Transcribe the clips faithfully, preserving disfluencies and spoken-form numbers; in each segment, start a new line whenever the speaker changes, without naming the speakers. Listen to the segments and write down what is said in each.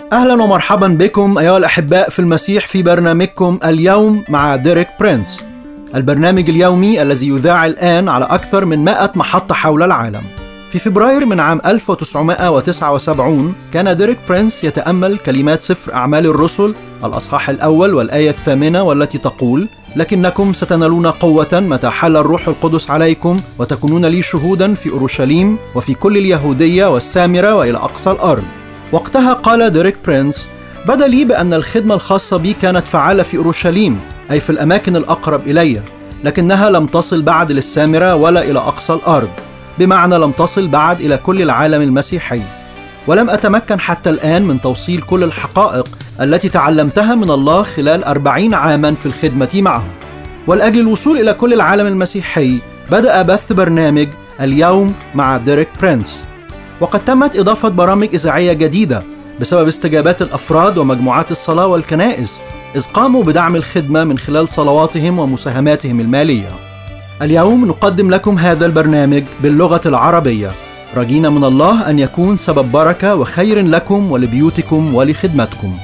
أهلا ومرحبا بكم أيها الأحباء في المسيح في برنامجكم اليوم مع ديريك برينس، البرنامج اليومي الذي يذاع الآن على أكثر من مائة محطة حول العالم. في فبراير من عام ألف وتسعمائة وتسعة وسبعين كان ديريك برينس يتأمل كلمات سفر أعمال الرسل الأصحاح الأول والآية الثامنة، والتي تقول: لكنكم ستنالون قوة متى حل الروح القدس عليكم وتكونون لي شهودا في أورشليم وفي كل اليهودية والسامرة وإلى أقصى الأرض. وقتها قال ديريك برينس: بدا لي بأن الخدمة الخاصة بي كانت فعالة في أورشليم، أي في الأماكن الأقرب إلي، لكنها لم تصل بعد للسامرة ولا إلى أقصى الأرض، بمعنى لم تصل بعد إلى كل العالم المسيحي، ولم أتمكن حتى الآن من توصيل كل الحقائق التي تعلمتها من الله خلال أربعين عاما في الخدمة معه. ولأجل الوصول إلى كل العالم المسيحي بدأ بث برنامج اليوم مع ديريك برينس، وقد تمت إضافة برامج إذاعية جديدة بسبب استجابات الأفراد ومجموعات الصلاة والكنائس، إذ قاموا بدعم الخدمة من خلال صلواتهم ومساهماتهم المالية. اليوم نقدم لكم هذا البرنامج باللغة العربية، رجينا من الله أن يكون سبب بركة وخير لكم ولبيوتكم ولخدمتكم.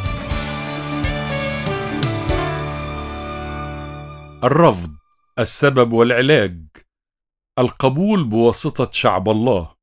الرفض، السبب والعلاج. القبول بواسطة شعب الله.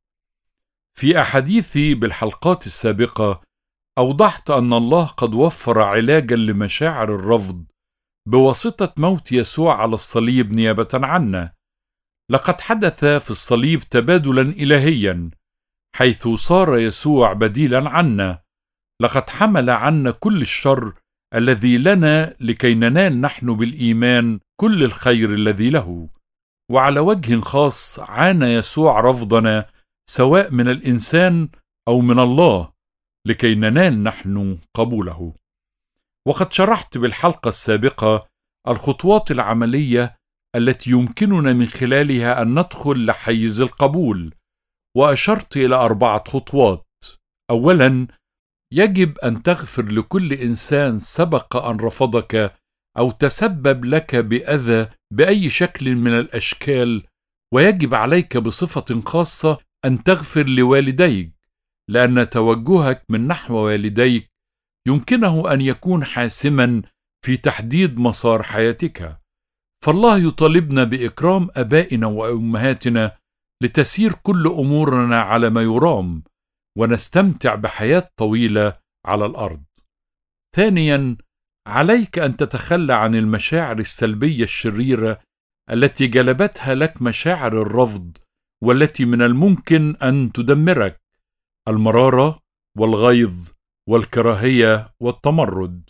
في أحاديثي بالحلقات السابقة أوضحت أن الله قد وفر علاجا لمشاعر الرفض بواسطة موت يسوع على الصليب نيابة عنا. لقد حدث في الصليب تبادلا إلهيا، حيث صار يسوع بديلا عنا. لقد حمل عنا كل الشر الذي لنا لكي ننال نحن بالإيمان كل الخير الذي له. وعلى وجه خاص عانى يسوع رفضنا سواء من الإنسان أو من الله لكي ننال نحن قبوله. وقد شرحت بالحلقة السابقة الخطوات العملية التي يمكننا من خلالها أن ندخل لحيز القبول، وأشرت إلى أربعة خطوات. أولاً، يجب أن تغفر لكل إنسان سبق أن رفضك أو تسبب لك بأذى بأي شكل من الأشكال، ويجب عليك بصفة خاصة أن تغفر لوالديك، لأن توجهك من نحو والديك يمكنه أن يكون حاسماً في تحديد مسار حياتك. فالله يطالبنا بإكرام أبائنا وأمهاتنا لتسير كل أمورنا على ما يرام، ونستمتع بحياة طويلة على الأرض. ثانياً، عليك أن تتخلى عن المشاعر السلبية الشريرة التي جلبتها لك مشاعر الرفض، والتي من الممكن أن تدمرك: المرارة والغيظ والكراهية والتمرد.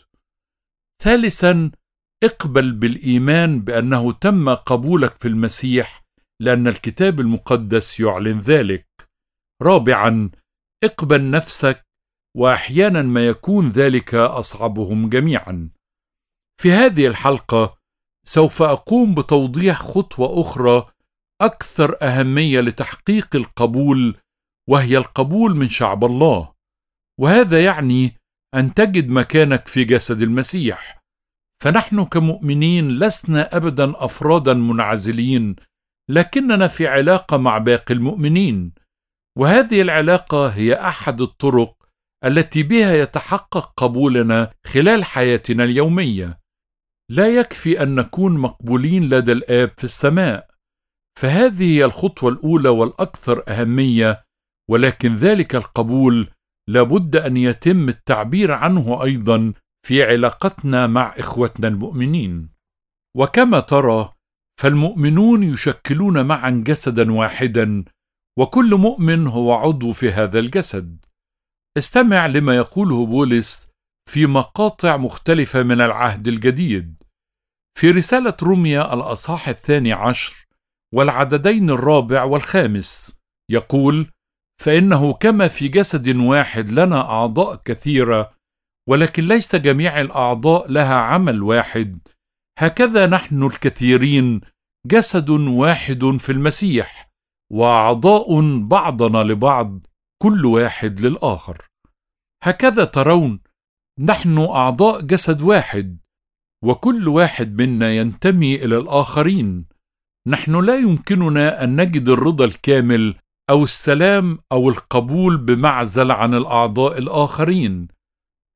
ثالثاً، اقبل بالإيمان بأنه تم قبولك في المسيح، لأن الكتاب المقدس يعلن ذلك. رابعاً، اقبل نفسك، وأحياناً ما يكون ذلك أصعبهم جميعاً. في هذه الحلقة سوف أقوم بتوضيح خطوة أخرى أكثر أهمية لتحقيق القبول، وهي القبول من شعب الله. وهذا يعني أن تجد مكانك في جسد المسيح. فنحن كمؤمنين لسنا أبداً أفراداً منعزلين، لكننا في علاقة مع باقي المؤمنين، وهذه العلاقة هي أحد الطرق التي بها يتحقق قبولنا خلال حياتنا اليومية. لا يكفي أن نكون مقبولين لدى الآب في السماء، فهذه هي الخطوة الأولى والأكثر أهمية، ولكن ذلك القبول لابد أن يتم التعبير عنه أيضا في علاقتنا مع إخوتنا المؤمنين. وكما ترى، فالمؤمنون يشكلون معا جسدا واحدا، وكل مؤمن هو عضو في هذا الجسد. استمع لما يقوله بولس في مقاطع مختلفة من العهد الجديد. في رسالة روميا الأصحاح الثاني عشر والعددين الرابع والخامس يقول: فإنه كما في جسد واحد لنا أعضاء كثيرة، ولكن ليس جميع الأعضاء لها عمل واحد، هكذا نحن الكثيرين جسد واحد في المسيح، وأعضاء بعضنا لبعض، كل واحد للآخر. هكذا ترون، نحن أعضاء جسد واحد، وكل واحد منا ينتمي إلى الآخرين. نحن لا يمكننا أن نجد الرضا الكامل أو السلام أو القبول بمعزل عن الأعضاء الآخرين،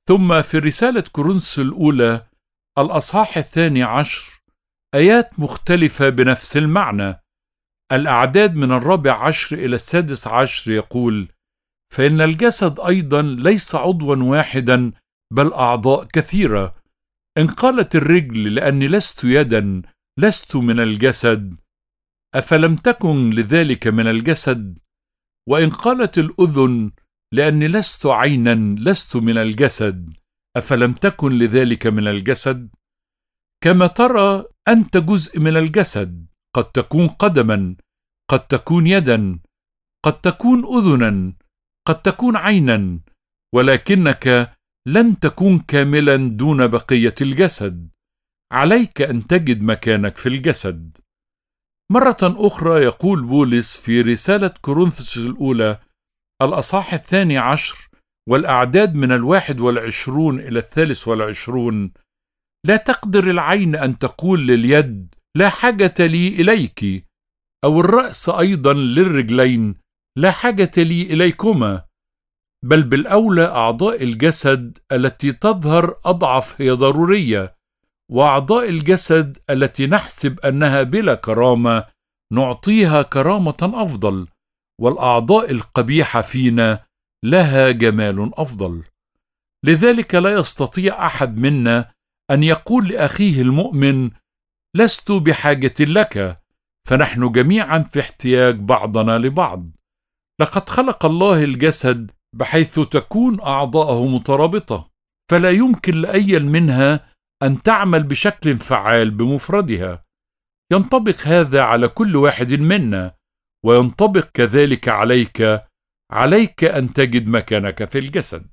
ثم في رسالة كورنثوس الأولى الأصحاح الثاني عشر آيات مختلفة بنفس المعنى. الأعداد من الرابع عشر إلى السادس عشر يقول: فإن الجسد أيضا ليس عضوا واحدا بل أعضاء كثيرة. إن قالت الرجل لأني لست يدا لست من الجسد، أفلم تكن لذلك من الجسد؟ وإن قالت الأذن لأني لست عينا لست من الجسد، أفلم تكن لذلك من الجسد؟ كما ترى أنت جزء من الجسد، قد تكون قدما، قد تكون يدا، قد تكون أذنا، قد تكون عينا، ولكنك لن تكون كاملا دون بقية الجسد. عليك أن تجد مكانك في الجسد. مرة أخرى يقول بولس في رسالة كورنثوس الأولى الأصحاح الثاني عشر والأعداد من الواحد والعشرون إلى الثالث والعشرون: لا تقدر العين أن تقول لليد لا حاجة لي إليك، أو الرأس أيضا للرجلين لا حاجة لي إليكما، بل بالأولى أعضاء الجسد التي تظهر أضعف هي ضرورية، وأعضاء الجسد التي نحسب أنها بلا كرامة نعطيها كرامة أفضل، والأعضاء القبيحة فينا لها جمال أفضل. لذلك لا يستطيع أحد منا أن يقول لأخيه المؤمن لست بحاجة لك، فنحن جميعا في احتياج بعضنا لبعض. لقد خلق الله الجسد بحيث تكون أعضاءه مترابطة، فلا يمكن لأي منها أن تعمل بشكل فعال بمفردها. ينطبق هذا على كل واحد منا، وينطبق كذلك عليك. عليك أن تجد مكانك في الجسد.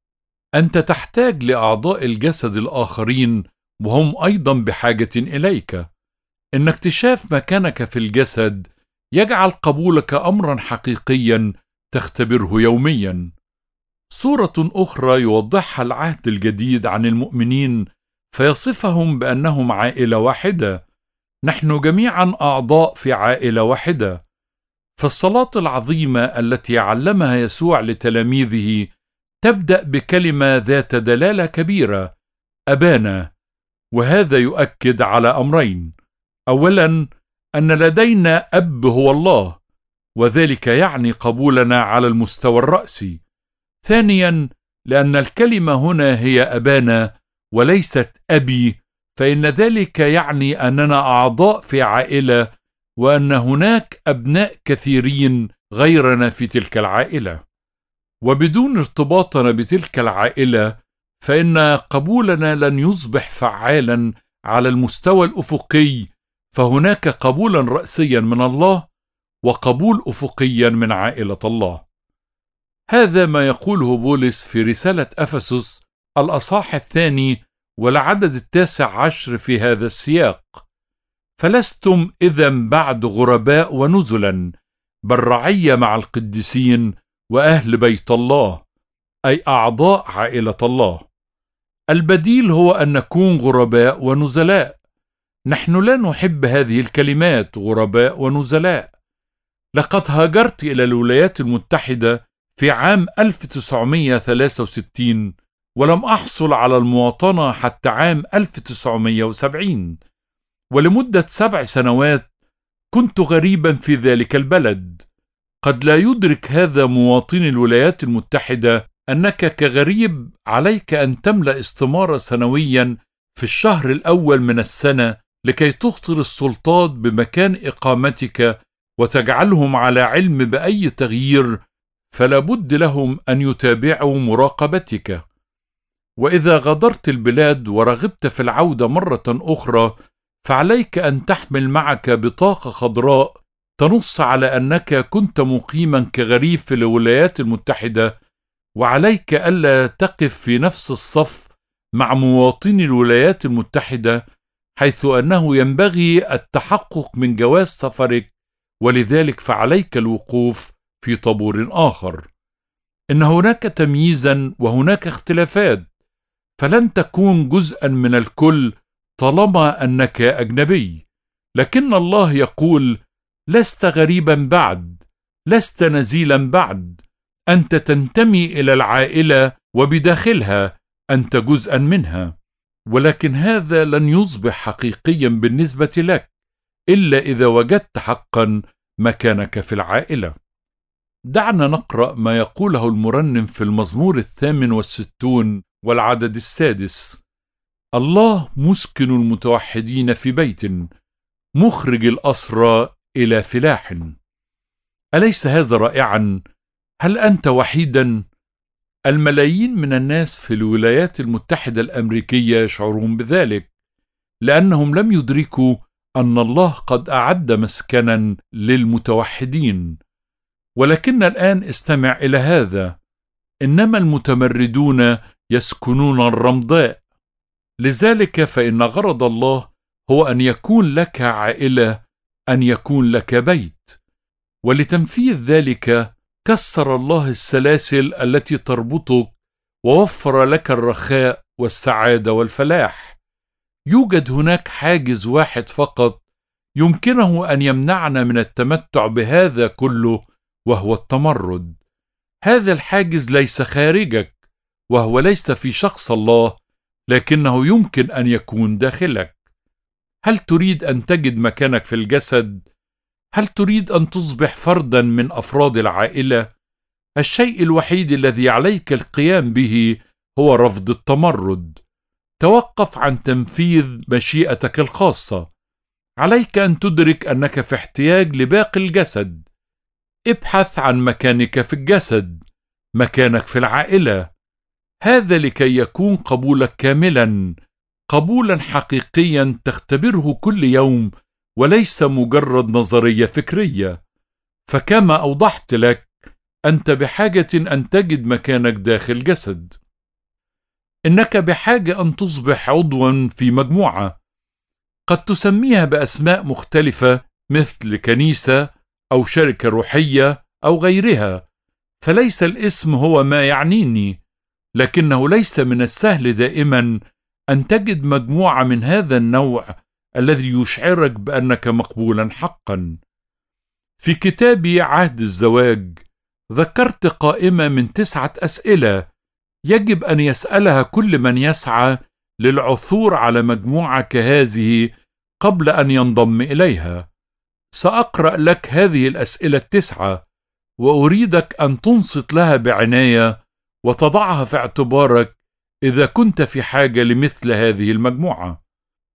أنت تحتاج لأعضاء الجسد الآخرين، وهم أيضا بحاجة إليك. إن اكتشاف مكانك في الجسد يجعل قبولك أمرا حقيقيا تختبره يوميا. صورة أخرى يوضحها العهد الجديد عن المؤمنين فيصفهم بأنهم عائلة واحدة. نحن جميعا أعضاء في عائلة واحدة. فالصلاة العظيمة التي علمها يسوع لتلاميذه تبدأ بكلمة ذات دلالة كبيرة: أبانا. وهذا يؤكد على أمرين: أولا، أن لدينا أب هو الله، وذلك يعني قبولنا على المستوى الرأسي. ثانيا، لأن الكلمة هنا هي أبانا وليست أبي، فإن ذلك يعني أننا أعضاء في عائلة، وأن هناك أبناء كثيرين غيرنا في تلك العائلة. وبدون ارتباطنا بتلك العائلة فإن قبولنا لن يصبح فعالا على المستوى الأفقي، فهناك قبولا رأسيا من الله وقبول أفقيا من عائلة الله. هذا ما يقوله بولس في رسالة أفسس الأصحاح الثاني والعدد التاسع عشر في هذا السياق: فلستم إذن بعد غرباء ونزلا، بل رعية مع القديسين وأهل بيت الله، أي أعضاء عائلة الله. البديل هو أن نكون غرباء ونزلاء. نحن لا نحب هذه الكلمات غرباء ونزلاء. لقد هاجرت إلى الولايات المتحدة في عام ألف وتسعمائة وثلاثة وستين، ولم أحصل على المواطنة حتى عام ألف وتسعمائة وسبعين، ولمدة سبع سنوات كنت غريبا في ذلك البلد. قد لا يدرك هذا مواطني الولايات المتحدة أنك كغريب عليك أن تملأ استمارة سنويا في الشهر الأول من السنة لكي تخطر السلطات بمكان إقامتك وتجعلهم على علم بأي تغيير، فلا بد لهم أن يتابعوا مراقبتك. وإذا غادرت البلاد ورغبت في العودة مرة أخرى فعليك أن تحمل معك بطاقة خضراء تنص على أنك كنت مقيما كغريب في الولايات المتحدة، وعليك ألا تقف في نفس الصف مع مواطني الولايات المتحدة، حيث أنه ينبغي التحقق من جواز سفرك، ولذلك فعليك الوقوف في طابور آخر. إن هناك تمييزا وهناك اختلافات، فلن تكون جزءا من الكل طالما أنك أجنبي. لكن الله يقول: لست غريبا بعد، لست نزيلا بعد، أنت تنتمي إلى العائلة وبداخلها أنت جزءا منها، ولكن هذا لن يصبح حقيقيا بالنسبة لك إلا إذا وجدت حقا مكانك في العائلة. دعنا نقرأ ما يقوله المرنم في المزمور الثامن والستون والعدد السادس: الله مسكن المتوحدين في بيت، مخرج الأسرى إلى فلاح. أليس هذا رائعا؟ هل أنت وحيدا؟ الملايين من الناس في الولايات المتحدة الأمريكية يشعرون بذلك، لأنهم لم يدركوا أن الله قد أعد مسكنا للمتوحدين. ولكن الآن استمع إلى هذا: إنما المتمردون يسكنون الرمضاء. لذلك فإن غرض الله هو أن يكون لك عائلة، أن يكون لك بيت. ولتنفيذ ذلك كسر الله السلاسل التي تربطك ووفر لك الرخاء والسعادة والفلاح. يوجد هناك حاجز واحد فقط يمكنه أن يمنعنا من التمتع بهذا كله، وهو التمرد. هذا الحاجز ليس خارجك، وهو ليس في شخص الله، لكنه يمكن أن يكون داخلك. هل تريد أن تجد مكانك في الجسد؟ هل تريد أن تصبح فردا من أفراد العائلة؟ الشيء الوحيد الذي عليك القيام به هو رفض التمرد. توقف عن تنفيذ مشيئتك الخاصة. عليك أن تدرك أنك في احتياج لباقي الجسد. ابحث عن مكانك في الجسد، مكانك في العائلة. هذا لكي يكون قبولك كاملا، قبولا حقيقيا تختبره كل يوم، وليس مجرد نظرية فكرية. فكما أوضحت لك، أنت بحاجة أن تجد مكانك داخل جسد. إنك بحاجة أن تصبح عضوا في مجموعة، قد تسميها بأسماء مختلفة مثل كنيسة أو شركة روحية أو غيرها، فليس الاسم هو ما يعنيني، لكنه ليس من السهل دائما أن تجد مجموعة من هذا النوع الذي يشعرك بأنك مقبولا حقا. في كتابي عهد الزواج ذكرت قائمة من تسعة أسئلة يجب أن يسألها كل من يسعى للعثور على مجموعة كهذه قبل أن ينضم إليها. سأقرأ لك هذه الأسئلة التسعة، وأريدك أن تنصت لها بعناية وتضعها في اعتبارك إذا كنت في حاجة لمثل هذه المجموعة.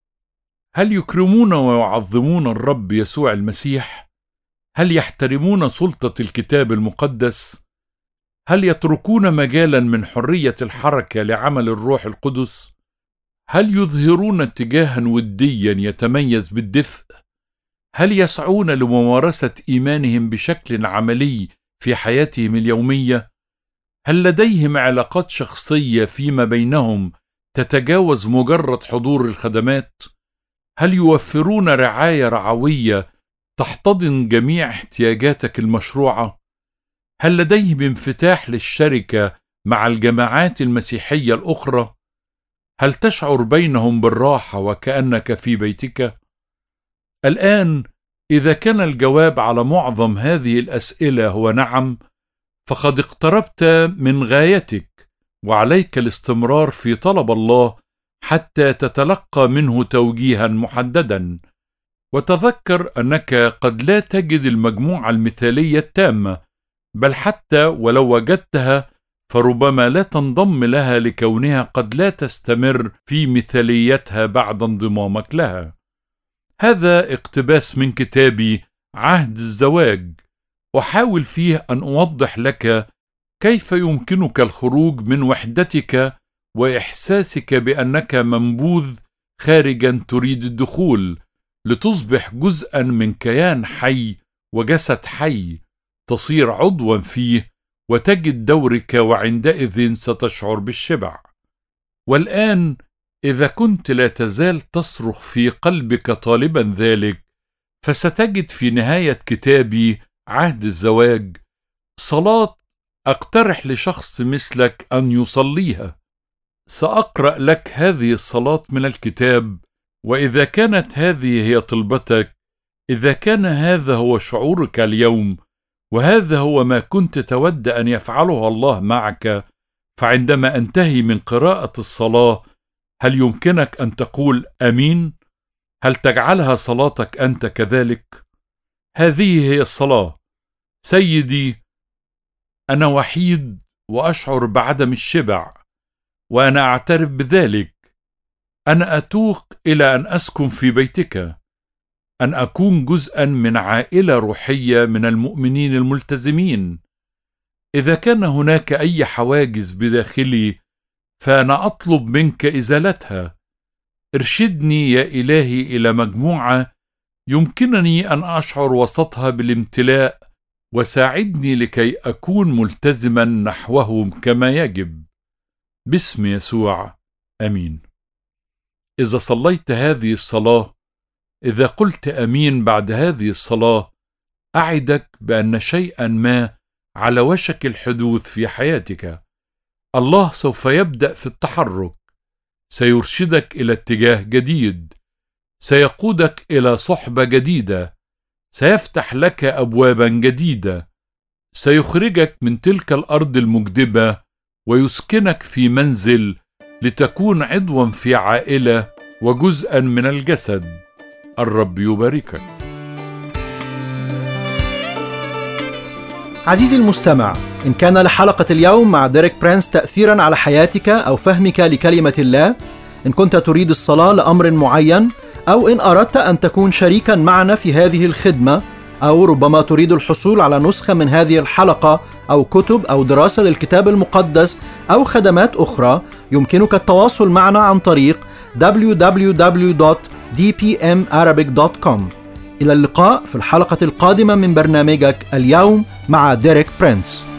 هل يكرمون ويعظمون الرب يسوع المسيح؟ هل يحترمون سلطة الكتاب المقدس؟ هل يتركون مجالا من حرية الحركة لعمل الروح القدس؟ هل يظهرون اتجاها وديا يتميز بالدفء؟ هل يسعون لممارسة إيمانهم بشكل عملي في حياتهم اليومية؟ هل لديهم علاقات شخصية فيما بينهم تتجاوز مجرد حضور الخدمات؟ هل يوفرون رعاية رعوية تحتضن جميع احتياجاتك المشروعة؟ هل لديهم انفتاح للشركة مع الجماعات المسيحية الأخرى؟ هل تشعر بينهم بالراحة وكأنك في بيتك؟ الآن إذا كان الجواب على معظم هذه الأسئلة هو نعم، فقد اقتربت من غايتك، وعليك الاستمرار في طلب الله حتى تتلقى منه توجيها محددا. وتذكر أنك قد لا تجد المجموعة المثالية التامة، بل حتى ولو وجدتها فربما لا تنضم لها لكونها قد لا تستمر في مثاليتها بعد انضمامك لها. هذا اقتباس من كتابي عهد الزواج، أحاول فيه أن أوضح لك كيف يمكنك الخروج من وحدتك وإحساسك بأنك منبوذ خارجا تريد الدخول، لتصبح جزءا من كيان حي وجسد حي، تصير عضوا فيه وتجد دورك، وعندئذ ستشعر بالشبع. والآن إذا كنت لا تزال تصرخ في قلبك طالبا ذلك، فستجد في نهاية كتابي عهد الزواج صلاة أقترح لشخص مثلك أن يصليها. سأقرأ لك هذه الصلاة من الكتاب، وإذا كانت هذه هي طلبتك، إذا كان هذا هو شعورك اليوم، وهذا هو ما كنت تود أن يفعله الله معك، فعندما أنتهي من قراءة الصلاة هل يمكنك أن تقول آمين؟ هل تجعلها صلاتك أنت كذلك؟ هذه هي الصلاة. سيدي، أنا وحيد وأشعر بعدم الشبع، وأنا أعترف بذلك. أنا أتوق إلى أن أسكن في بيتك، أن أكون جزءا من عائلة روحية من المؤمنين الملتزمين. إذا كان هناك أي حواجز بداخلي فأنا أطلب منك إزالتها. ارشدني يا إلهي إلى مجموعة يمكنني أن أشعر وسطها بالامتلاء، وساعدني لكي أكون ملتزما نحوهم كما يجب. باسم يسوع، آمين. إذا صليت هذه الصلاة، إذا قلت آمين بعد هذه الصلاة، أعدك بأن شيئا ما على وشك الحدوث في حياتك. الله سوف يبدأ في التحرك، سيرشدك إلى اتجاه جديد، سيقودك إلى صحبة جديدة، سيفتح لك أبوابا جديدة، سيخرجك من تلك الأرض المجدبة ويسكنك في منزل لتكون عضوا في عائلة وجزءا من الجسد. الرب يباركك.
عزيزي المستمع، إن كان لحلقة اليوم مع ديريك برينس تأثيرا على حياتك أو فهمك لكلمة الله، إن كنت تريد الصلاة لأمر معين، أو إن أردت أن تكون شريكا معنا في هذه الخدمة، أو ربما تريد الحصول على نسخة من هذه الحلقة أو كتب أو دراسة للكتاب المقدس أو خدمات أخرى، يمكنك التواصل معنا عن طريق دبليو دبليو دبليو دوت دي بي إم أرابيك دوت كوم. إلى اللقاء في الحلقة القادمة من برنامجك اليوم مع ديريك برينس.